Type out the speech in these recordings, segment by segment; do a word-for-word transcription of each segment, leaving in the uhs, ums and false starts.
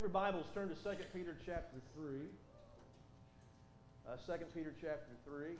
Your Bibles, turn to Second Peter chapter three. Uh, Second Peter chapter three.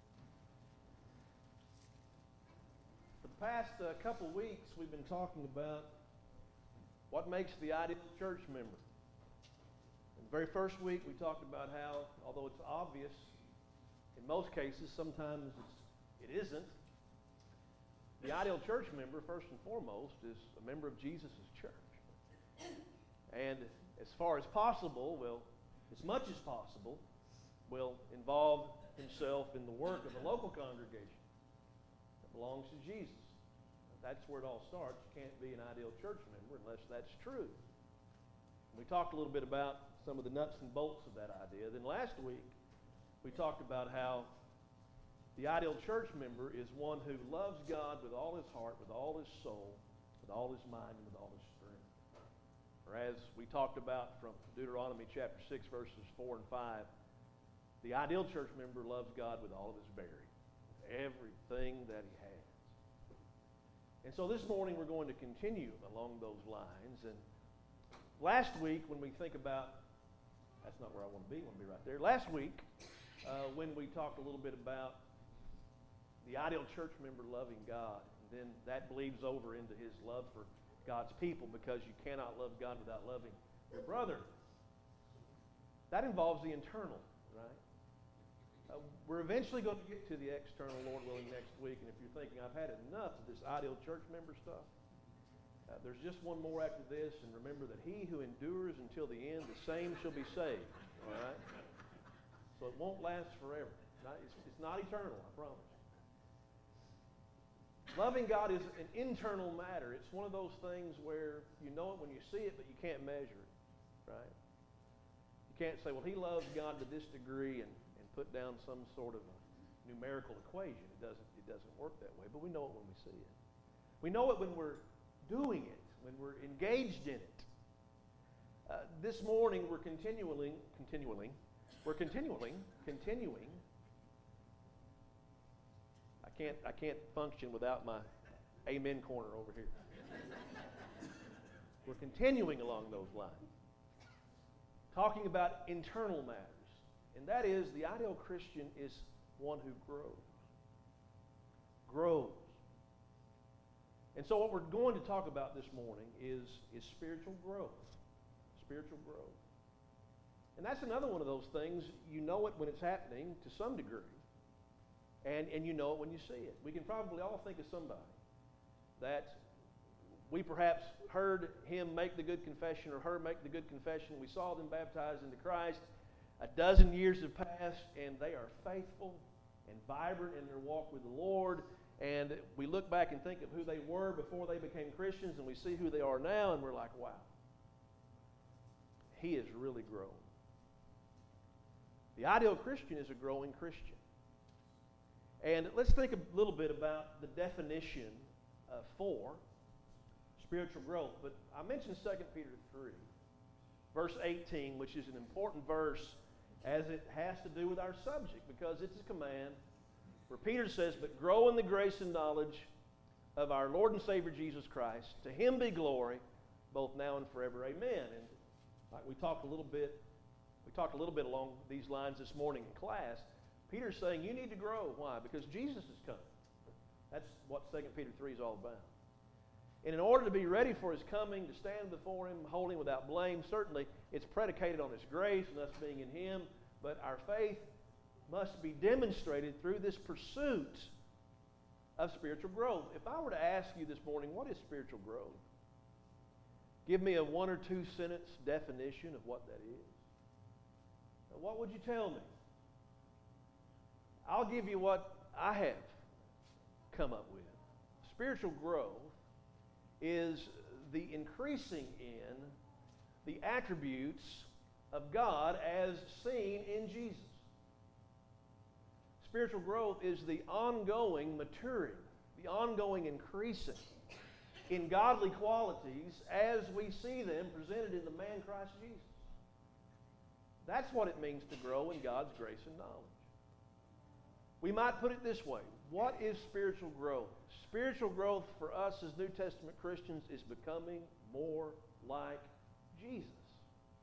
For the past uh, couple weeks, we've been talking about what makes the ideal church member. In the very first week, we talked about how, although it's obvious, in most cases, sometimes it's, it isn't. The ideal church member, first and foremost, is a member of Jesus' church. And as far as possible, will, as much as possible, will involve himself in the work of a local congregation that belongs to Jesus. That's where it all starts. You can't be an ideal church member unless that's true. We talked a little bit about some of the nuts and bolts of that idea. Then last week, we talked about how the ideal church member is one who loves God with all his heart, with all his soul, with all his mind, and with all his strength. Or as we talked about from Deuteronomy chapter six, verses four and five, the ideal church member loves God with all of his being, everything that he has. And so this morning we're going to continue along those lines. And last week when we think about, that's not where I want to be, I want to be right there. Last week uh, when we talked a little bit about the ideal church member loving God, and then that bleeds over into his love for God's people, because you cannot love God without loving your brother. That involves the internal, right? Uh, we're eventually going to get to the external, Lord willing, next week. And if you're thinking, I've had enough of this ideal church member stuff, uh, there's just one more after this. And remember that he who endures until the end, the same shall be saved. All right? So it won't last forever. Right? It's, it's not eternal, I promise. Loving God is an internal matter. It's one of those things where you know it when you see it, but you can't measure it, right? You can't say, well, he loves God to this degree and, and put down some sort of a numerical equation. It doesn't, it doesn't work that way, but we know it when we see it. We know it when we're doing it, when we're engaged in it. Uh, this morning we're continually, continually, we're continually, continuing I can't, I can't function without my amen corner over here. We're continuing along those lines, talking about internal matters. And that is, the ideal Christian is one who grows. Grows. And so what we're going to talk about this morning is, is spiritual growth. Spiritual growth. And that's another one of those things, you know it when it's happening to some degree. And, and you know it when you see it. We can probably all think of somebody that we perhaps heard him make the good confession or her make the good confession. We saw them baptized into Christ. A dozen years have passed, and they are faithful and vibrant in their walk with the Lord. And we look back and think of who they were before they became Christians, and we see who they are now, and we're like, wow, he has really grown. The ideal Christian is a growing Christian. And let's think a little bit about the definition uh, for spiritual growth. But I mentioned Second Peter three, verse eighteen, which is an important verse as it has to do with our subject, because it's a command where Peter says, but grow in the grace and knowledge of our Lord and Savior Jesus Christ. To him be glory, both now and forever. Amen. And like we talked a little bit, we talked a little bit along these lines this morning in class. Peter's saying you need to grow. Why? Because Jesus is coming. That's what Second Peter three is all about. And in order to be ready for his coming, to stand before him holy without blame, certainly it's predicated on his grace and us being in him, but our faith must be demonstrated through this pursuit of spiritual growth. If I were to ask you this morning, what is spiritual growth? Give me a one or two sentence definition of what that is. Now, what would you tell me? I'll give you what I have come up with. Spiritual growth is the increasing in the attributes of God as seen in Jesus. Spiritual growth is the ongoing maturing, the ongoing increasing in godly qualities as we see them presented in the man Christ Jesus. That's what it means to grow in God's grace and knowledge. We might put it this way. What is spiritual growth? Spiritual growth for us as New Testament Christians is becoming more like Jesus.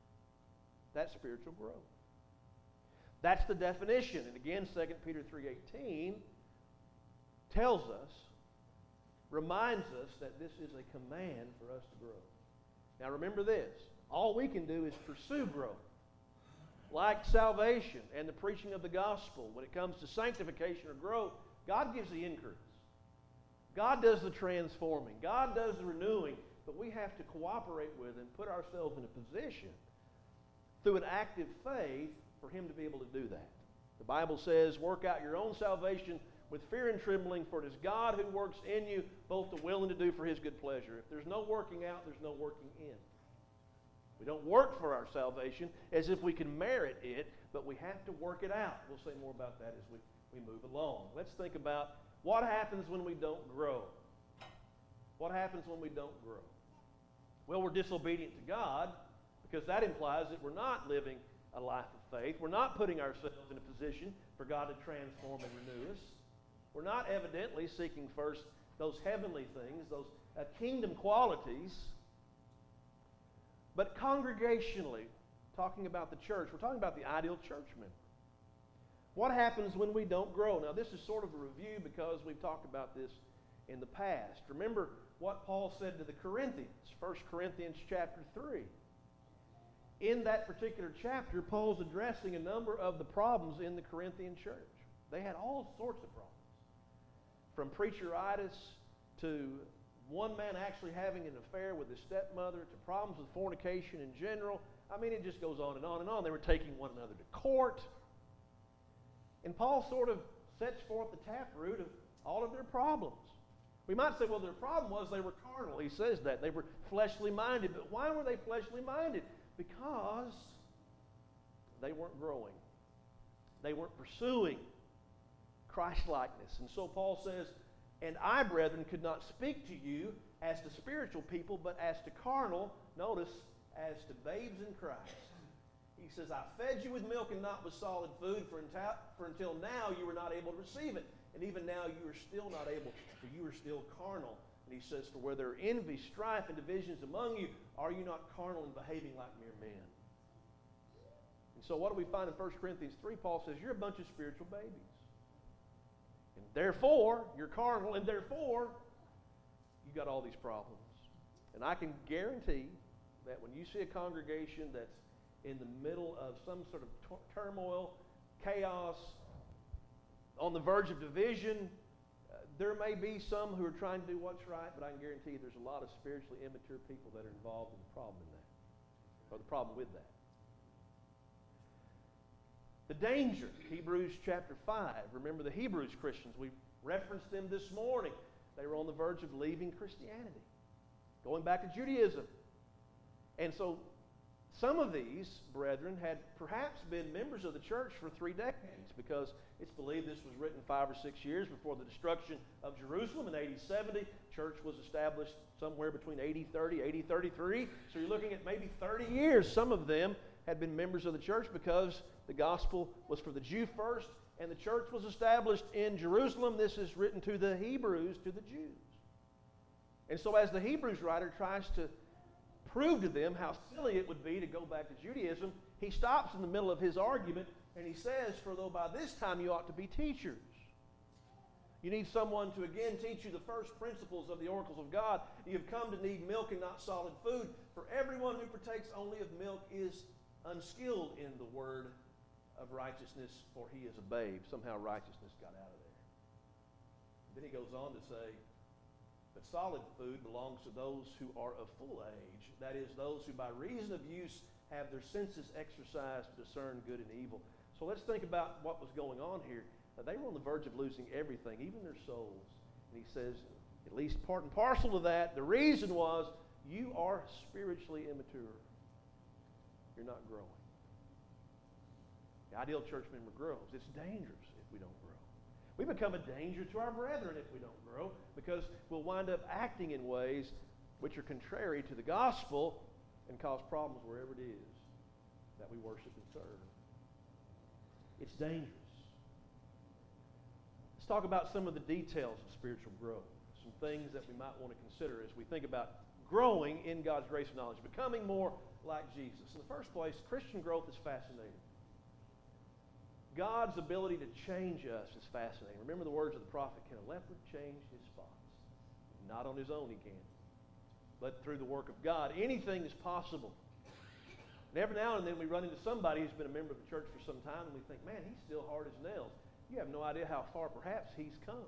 That's spiritual growth. That's the definition. And again, Second Peter three eighteen tells us, reminds us that this is a command for us to grow. Now remember this, all we can do is pursue growth. Like salvation and the preaching of the gospel, when it comes to sanctification or growth, God gives the increase. God does the transforming. God does the renewing. But we have to cooperate with and put ourselves in a position through an active faith for Him to be able to do that. The Bible says, work out your own salvation with fear and trembling, for it is God who works in you both to will and to do for His good pleasure. If there's no working out, there's no working in. We don't work for our salvation as if we can merit it, but we have to work it out. We'll say more about that as we, we move along. Let's think about what happens when we don't grow. What happens when we don't grow? Well, we're disobedient to God, because that implies that we're not living a life of faith. We're not putting ourselves in a position for God to transform and renew us. We're not evidently seeking first those heavenly things, those uh, kingdom qualities. But congregationally, talking about the church, we're talking about the ideal church member. What happens when we don't grow? Now, this is sort of a review because we've talked about this in the past. Remember what Paul said to the Corinthians, First Corinthians chapter three. In that particular chapter, Paul's addressing a number of the problems in the Corinthian church. They had all sorts of problems. From preacheritis to one man actually having an affair with his stepmother, to problems with fornication in general. I mean, it just goes on and on and on. They were taking one another to court. And Paul sort of sets forth the taproot of all of their problems. We might say, well, their problem was they were carnal. He says that. They were fleshly minded. But why were they fleshly minded? Because they weren't growing. They weren't pursuing Christ-likeness. And so Paul says, and I, brethren, could not speak to you as to spiritual people, but as to carnal, notice, as to babes in Christ. He says, I fed you with milk and not with solid food, for until, for until now you were not able to receive it. And even now you are still not able, for you are still carnal. And he says, for where there are envy, strife, and divisions among you, are you not carnal and behaving like mere men? And so what do we find in First Corinthians three? Paul says, you're a bunch of spiritual babies. And therefore, you're carnal, and therefore, you got all these problems. And I can guarantee that when you see a congregation that's in the middle of some sort of t- turmoil, chaos, on the verge of division, uh, there may be some who are trying to do what's right, but I can guarantee you there's a lot of spiritually immature people that are involved in the problem in that, or the problem with that. The danger, Hebrews chapter five. Remember the Hebrews Christians. We referenced them this morning. They were on the verge of leaving Christianity, going back to Judaism. And so some of these brethren had perhaps been members of the church for three decades, because it's believed this was written five or six years before the destruction of Jerusalem in A D seventy. Church was established somewhere between A D thirty, A D thirty-three. So you're looking at maybe thirty years. Some of them had been members of the church because the gospel was for the Jew first, and the church was established in Jerusalem. This is written to the Hebrews, to the Jews. And so as the Hebrews writer tries to prove to them how silly it would be to go back to Judaism, he stops in the middle of his argument and he says, for though by this time you ought to be teachers. You need someone to again teach you the first principles of the oracles of God. You have come to need milk and not solid food. For everyone who partakes only of milk is unskilled in the word of righteousness, for he is a babe. Somehow righteousness got out of there. Then he goes on to say, but solid food belongs to those who are of full age, that is, those who by reason of use have their senses exercised to discern good and evil. So let's think about what was going on here. Now, they were on the verge of losing everything, even their souls. And he says, at least part and parcel to that, the reason was you are spiritually immature. You're not growing. The ideal church member grows. It's dangerous if we don't grow. We become a danger to our brethren if we don't grow, because we'll wind up acting in ways which are contrary to the gospel and cause problems wherever it is that we worship and serve. It's dangerous. Let's talk about some of the details of spiritual growth, some things that we might want to consider as we think about growing in God's grace and knowledge, becoming more like Jesus? In the first place, Christian growth is fascinating. God's ability to change us is fascinating. Remember the words of the prophet, can a leopard change his spots? Not on his own he can, but through the work of God. Anything is possible. And every now and then we run into somebody who's been a member of the church for some time and we think, man, he's still hard as nails. You have no idea how far perhaps he's come.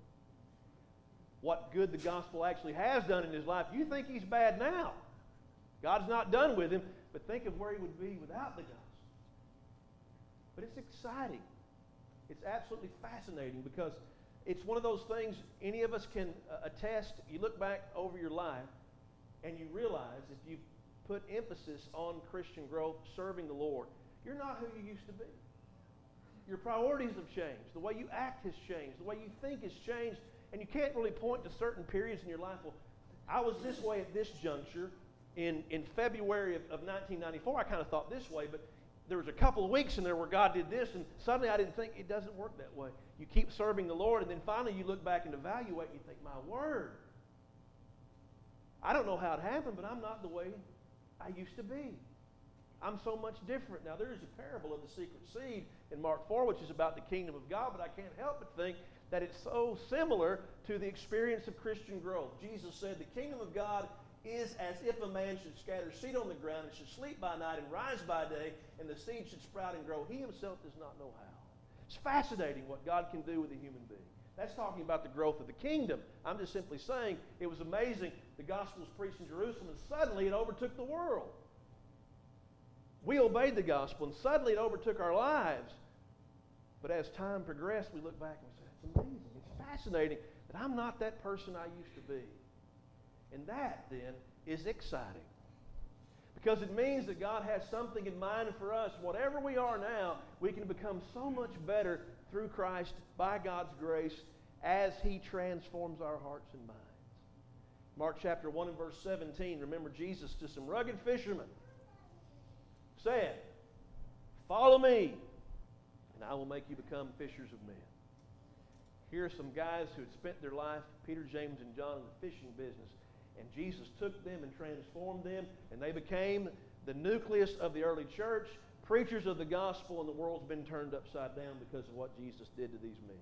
What good the gospel actually has done in his life. You think he's bad now. God's not done with him, but think of where he would be without the gospel. But it's exciting. It's absolutely fascinating because it's one of those things any of us can uh, attest. You look back over your life and you realize if you put emphasis on Christian growth, serving the Lord, you're not who you used to be. Your priorities have changed. The way you act has changed. The way you think has changed. And you can't really point to certain periods in your life. Well, I was this way at this juncture. In, in February of, of nineteen ninety-four, I kind of thought this way, but there was a couple of weeks in there where God did this, and suddenly I didn't think it doesn't work that way. You keep serving the Lord, and then finally you look back and evaluate, and you think, my word, I don't know how it happened, but I'm not the way I used to be. I'm so much different. Now, there is a parable of the secret seed in Mark four, which is about the kingdom of God, but I can't help but think that it's so similar to the experience of Christian growth. Jesus said, the kingdom of God is as if a man should scatter seed on the ground and should sleep by night and rise by day, and the seed should sprout and grow. He himself does not know how. It's fascinating what God can do with a human being. That's talking about the growth of the kingdom. I'm just simply saying it was amazing. The gospel was preached in Jerusalem, and suddenly it overtook the world. We obeyed the gospel, and suddenly it overtook our lives. But as time progressed, we look back and we say, it's amazing. It's fascinating that I'm not that person I used to be. And that, then, is exciting. Because it means that God has something in mind for us. Whatever we are now, we can become so much better through Christ by God's grace as He transforms our hearts and minds. Mark chapter one and verse seventeen, remember Jesus to some rugged fishermen said, follow me, and I will make you become fishers of men. Here are some guys who had spent their life, Peter, James, and John, in the fishing business. And Jesus took them and transformed them, and they became the nucleus of the early church, preachers of the gospel, and the world's been turned upside down because of what Jesus did to these men.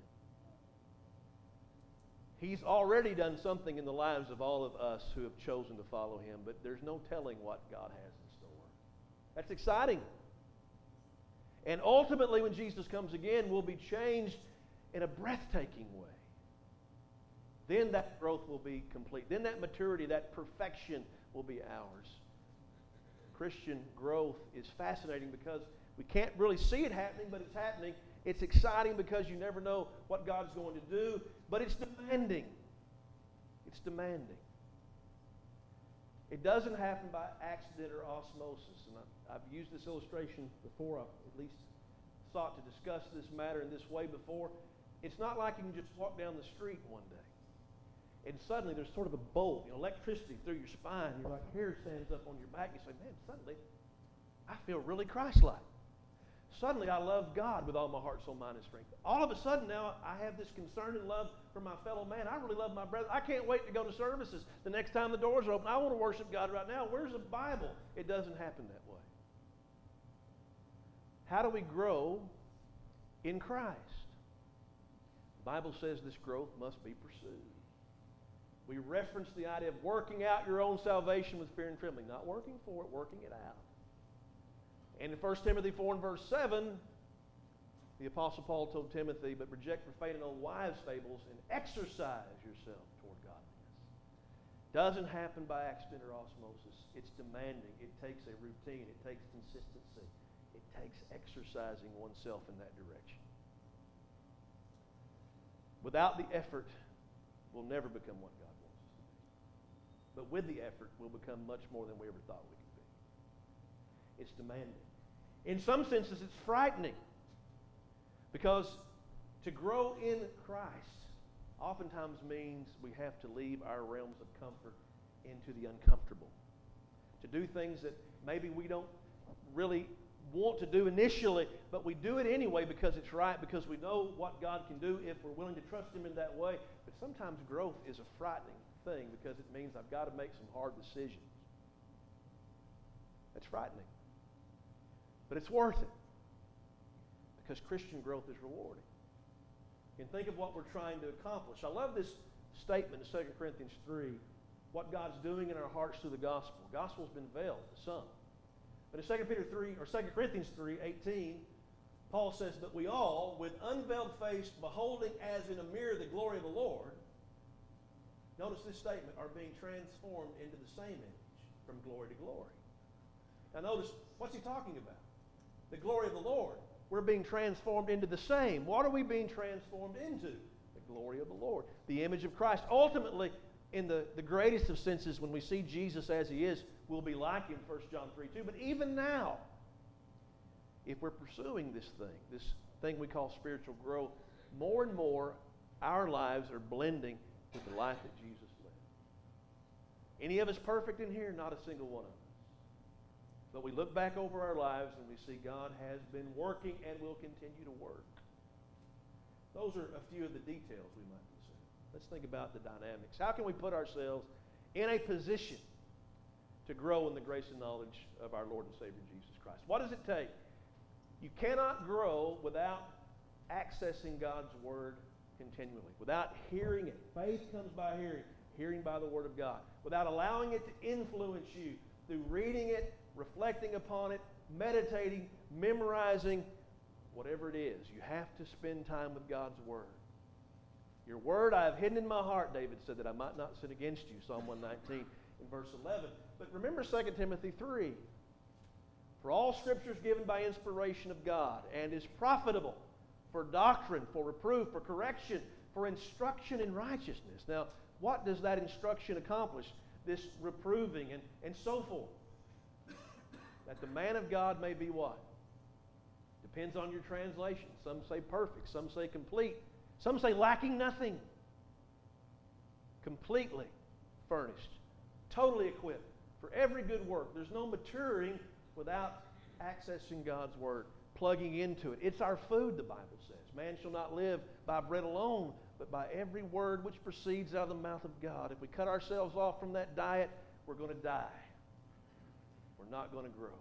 He's already done something in the lives of all of us who have chosen to follow Him, but there's no telling what God has in store. That's exciting. And ultimately, when Jesus comes again, we'll be changed in a breathtaking way. Then that growth will be complete. Then that maturity, that perfection will be ours. Christian growth is fascinating because we can't really see it happening, but it's happening. It's exciting because you never know what God's going to do, but it's demanding. It's demanding. It doesn't happen by accident or osmosis. And I, I've used this illustration before. I've at least sought to discuss this matter in this way before. It's not like you can just walk down the street one day and suddenly there's sort of a bolt, you know, electricity through your spine. You're like, hair stands up on your back. You say, man, suddenly I feel really Christ-like. Suddenly I love God with all my heart, soul, mind, and strength. All of a sudden now I have this concern and love for my fellow man. I really love my brother. I can't wait to go to services the next time the doors are open. I want to worship God right now. Where's the Bible? It doesn't happen that way. How do we grow in Christ? The Bible says this growth must be pursued. We reference the idea of working out your own salvation with fear and trembling. Not working for it, working it out. And in First Timothy four and verse seven, the Apostle Paul told Timothy, but reject profane and old wives' fables and exercise yourself toward godliness. Doesn't happen by accident or osmosis. It's demanding. It takes a routine. It takes consistency. It takes exercising oneself in that direction. Without the effort, we'll never become what God wants us to be. But with the effort, we'll become much more than we ever thought we could be. It's demanding. In some senses, it's frightening. Because to grow in Christ oftentimes means we have to leave our realms of comfort into the uncomfortable. To do things that maybe we don't really want to do initially, but we do it anyway because it's right, because we know what God can do if we're willing to trust Him in that way. But sometimes growth is a frightening thing because it means I've got to make some hard decisions. That's frightening. But it's worth it, because Christian growth is rewarding. And think of what we're trying to accomplish. I love this statement in Second Corinthians three, what God's doing in our hearts through the gospel. The gospel's been veiled to some. But in Second Peter three, or Second Corinthians three, eighteen, Paul says, "But we all, with unveiled face, beholding as in a mirror the glory of the Lord," notice this statement, "are being transformed into the same image, from glory to glory." Now notice, what's he talking about? The glory of the Lord. We're being transformed into the same. What are we being transformed into? The glory of the Lord. The image of Christ. Ultimately, in the, the greatest of senses, when we see Jesus as he is, we'll be like him, First John three two. But even now, if we're pursuing this thing, this thing we call spiritual growth, more and more our lives are blending with the life that Jesus lived. Any of us perfect in here? Not a single one of us. But we look back over our lives and we see God has been working and will continue to work. Those are a few of the details we might consider. Let's think about the dynamics. How can we put ourselves in a position to grow in the grace and knowledge of our Lord and Savior Jesus Christ? What does it take? You cannot grow without accessing God's Word continually, without hearing it. Faith comes by hearing, hearing by the Word of God. Without allowing it to influence you through reading it, reflecting upon it, meditating, memorizing, whatever it is. You have to spend time with God's Word. Your Word I have hidden in my heart, David said, that I might not sin against you, Psalm one nineteen in verse eleven. But remember Second Timothy three. For all Scripture is given by inspiration of God and is profitable for doctrine, for reproof, for correction, for instruction in righteousness. Now, what does that instruction accomplish? This reproving and, and so forth. That the man of God may be what? Depends on your translation. Some say perfect, some say complete, some say lacking nothing. Completely furnished, totally equipped for every good work. There's no maturing without accessing God's Word, plugging into it. It's our food, the Bible says. Man shall not live by bread alone, but by every word which proceeds out of the mouth of God. If we cut ourselves off from that diet, we're going to die. We're not going to grow.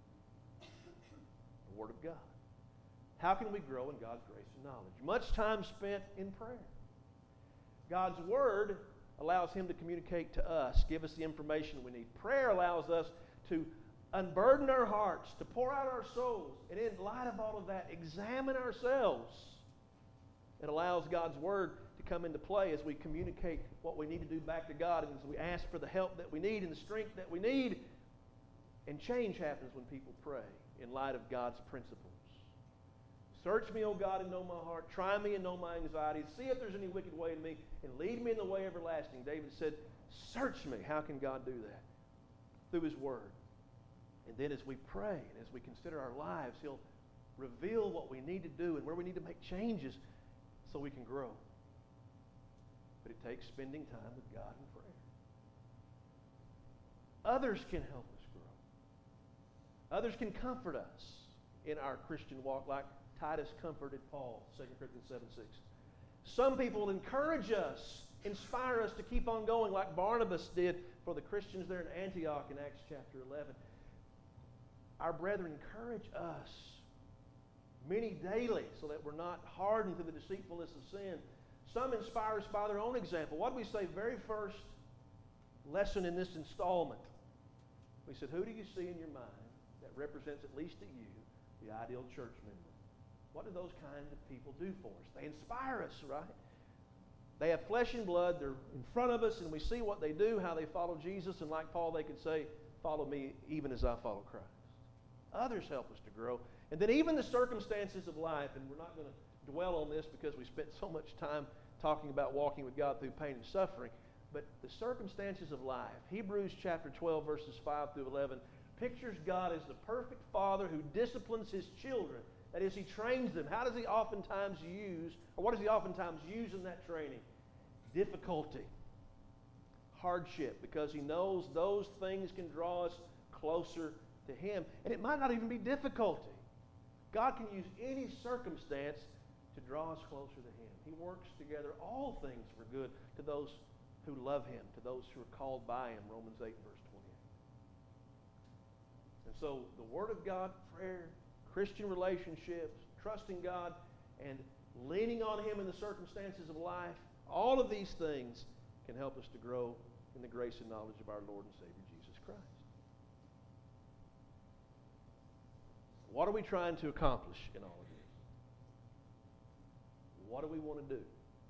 The Word of God. How can we grow in God's grace and knowledge? Much time spent in prayer. God's Word allows Him to communicate to us, give us the information we need. Prayer allows us to unburden our hearts, to pour out our souls, and in light of all of that, examine ourselves. It allows God's Word to come into play as we communicate what we need to do back to God, and as we ask for the help that we need and the strength that we need. And change happens when people pray in light of God's principles. Search me, O God, and know my heart. Try me and know my anxieties. See if there's any wicked way in me, and lead me in the way everlasting. David said, search me. How can God do that? Through His Word. And then as we pray and as we consider our lives, He'll reveal what we need to do and where we need to make changes so we can grow. But it takes spending time with God in prayer. Others can help us grow. Others can comfort us in our Christian walk, like Titus comforted Paul, Second Corinthians seven six. Some people encourage us, inspire us to keep on going, like Barnabas did for the Christians there in Antioch in Acts chapter eleven. Our brethren encourage us, many daily, so that we're not hardened through the deceitfulness of sin. Some inspire us by their own example. What did we say very first lesson in this installment? We said, who do you see in your mind that represents, at least to you, the ideal church member? What do those kinds of people do for us? They inspire us, right? They have flesh and blood. They're in front of us, and we see what they do, how they follow Jesus. And like Paul, they could say, follow me even as I follow Christ. Others help us to grow. And then even the circumstances of life, and we're not going to dwell on this because we spent so much time talking about walking with God through pain and suffering, but the circumstances of life, Hebrews chapter twelve, verses five through eleven, pictures God as the perfect Father who disciplines His children. That is, He trains them. How does He oftentimes use, or what does He oftentimes use in that training? Difficulty, hardship, because He knows those things can draw us closer to Him. And it might not even be difficulty. God can use any circumstance to draw us closer to Him. He works together all things for good to those who love Him, to those who are called by Him, Romans eight, verse twenty-eight. And so the Word of God, prayer, Christian relationships, trusting God, and leaning on Him in the circumstances of life, all of these things can help us to grow in the grace and knowledge of our Lord and Savior Jesus Christ. What are we trying to accomplish in all of this? What do we want to do?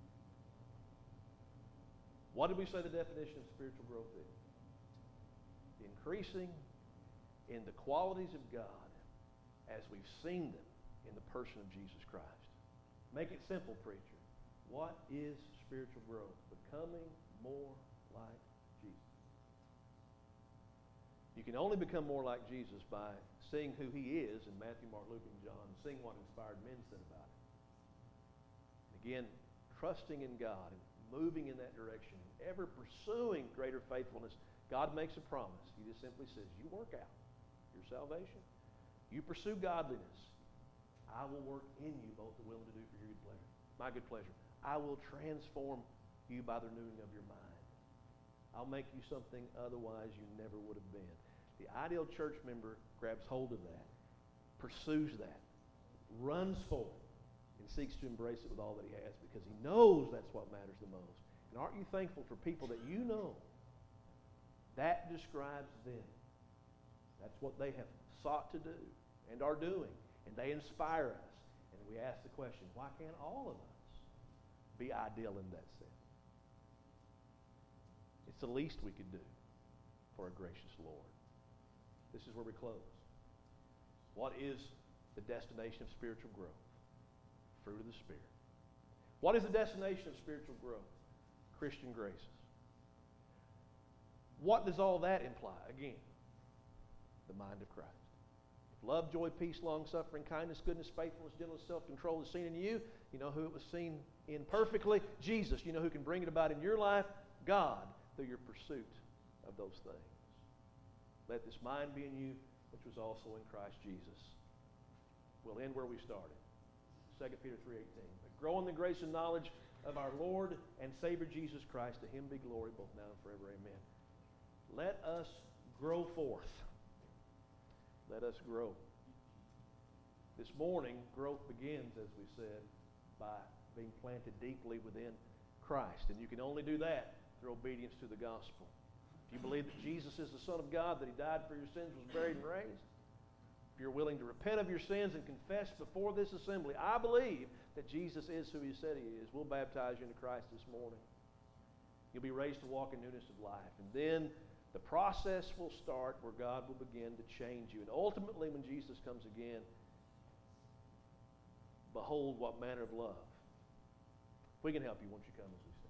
What did we say the definition of spiritual growth is? Increasing in the qualities of God as we've seen them in the person of Jesus Christ. Make it simple, preacher. What is spiritual growth? Becoming more like Jesus. You can only become more like Jesus by seeing who He is in Matthew, Mark, Luke, and John, and seeing what inspired men said about it. And again, trusting in God and moving in that direction, ever pursuing greater faithfulness. God makes a promise. He just simply says, you work out your salvation. You pursue godliness. I will work in you both the will and to do for your good pleasure. My good pleasure. I will transform you by the renewing of your mind. I'll make you something otherwise you never would have been. The ideal church member grabs hold of that, pursues that, runs for it, and seeks to embrace it with all that he has because he knows that's what matters the most. And aren't you thankful for people that you know? That describes them. That's what they have sought to do and are doing. And they inspire us. And we ask the question, why can't all of us be ideal in that sense? It's the least we could do for a gracious Lord. This is where we close. What is the destination of spiritual growth? Fruit of the Spirit. What is the destination of spiritual growth? Christian graces. What does all that imply? Again, the mind of Christ. If love, joy, peace, long-suffering, kindness, goodness, faithfulness, gentleness, self-control is seen in you, you know who it was seen in perfectly? Jesus. You know who can bring it about in your life? God, through your pursuit of those things. Let this mind be in you, which was also in Christ Jesus. We'll end where we started. Second Peter three eighteen. But grow in the grace and knowledge of our Lord and Savior Jesus Christ. To Him be glory both now and forever. Amen. Let us grow forth. Let us grow. This morning, growth begins, as we said, by being planted deeply within Christ. And you can only do that through obedience to the gospel. If you believe that Jesus is the Son of God, that He died for your sins, was buried and raised, if you're willing to repent of your sins and confess before this assembly, I believe that Jesus is who He said He is, we'll baptize you into Christ this morning. You'll be raised to walk in newness of life. And then the process will start where God will begin to change you. And ultimately, when Jesus comes again, behold what manner of love. If we can help you, won't you come as we stand?